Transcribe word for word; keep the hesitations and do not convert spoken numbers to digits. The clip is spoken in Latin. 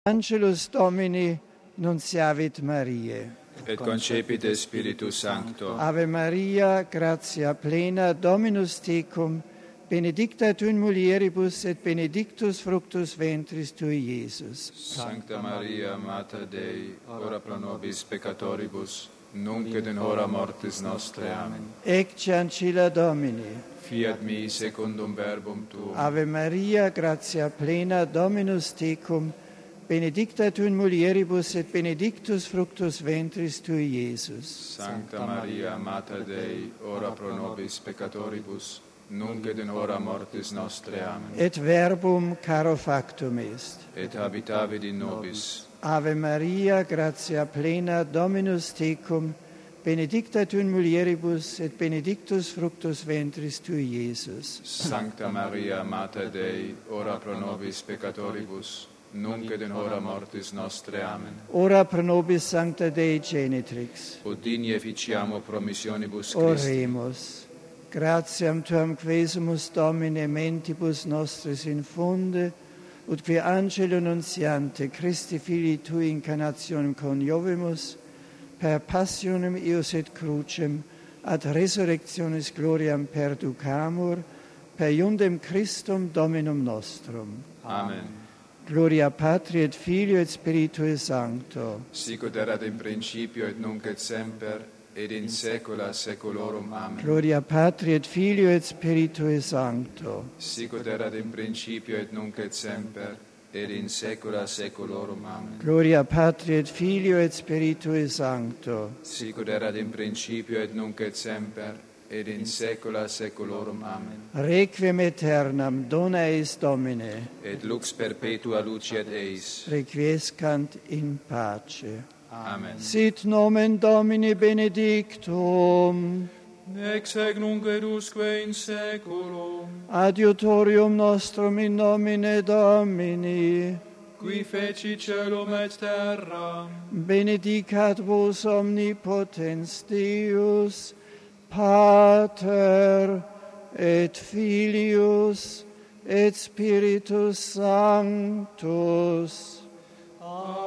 Angelus Domini nunciavit Mariae. Et concepite Spiritus Sancto. Ave Maria, gratia plena, Dominus tecum, benedicta tu in mulieribus et benedictus fructus ventris tui, Iesus. Sancta Maria, Mater Dei, ora pro nobis peccatoribus, nunc et in hora mortis nostre. Amen. Ecce ancilla Domini. Fiat mi secundum verbum tuum. Ave Maria, gratia plena, Dominus tecum, benedicta tu in mulieribus et benedictus fructus ventris tui, Iesus. Sancta Maria, Mater Dei, ora pro nobis peccatoribus, nunc et in hora mortis nostre. Amen. Et verbum caro factum est. Et habitavit in nobis. Ave Maria, gratia plena, Dominus tecum, benedicta tu in mulieribus et benedictus fructus ventris tui, Iesus. Sancta Maria, Mater Dei, ora pro nobis peccatoribus, nunc et in hora mortis nostre. Amen. Ora pro nobis Sancta Dei Genitrix. Ut digni efficiamo promissionibus Christi. Oremus. Gratiam tuam quesumus Domine mentibus nostris infunde, ut qui angelo nuntiante Christi Filii Tui incarnationem coniovimus, per passionem eius et crucem, ad resurrectionis gloriam perducamur, per iundem Christum Dominum nostrum. Amen. Gloria Patri et Filio et Spiritui Sancto. Sic ut erat in principio et nunc et semper, et in saecula saeculorum. Amen. Gloria Patri et Filio et Spiritui Sancto. Sic ut erat in principio et nunc et semper, et in saecula saeculorum. Amen. Gloria Patri et Filio et Spiritui Sancto. Sic ut erat in principio et nunc et semper, et in saecula saeculorum. Amen. Requiem aeternam dona eis Domine. Et lux perpetua luceat eis. Requiescant in pace. Amen. Sit nomen Domini benedictum. Ex hoc nunc et usque in saeculum. Adiutorium nostrum in nomine Domini. Qui feci celum et terram. Benedicat vos omnipotens Deus, Pater et Filius et Spiritus Sanctus. Amen.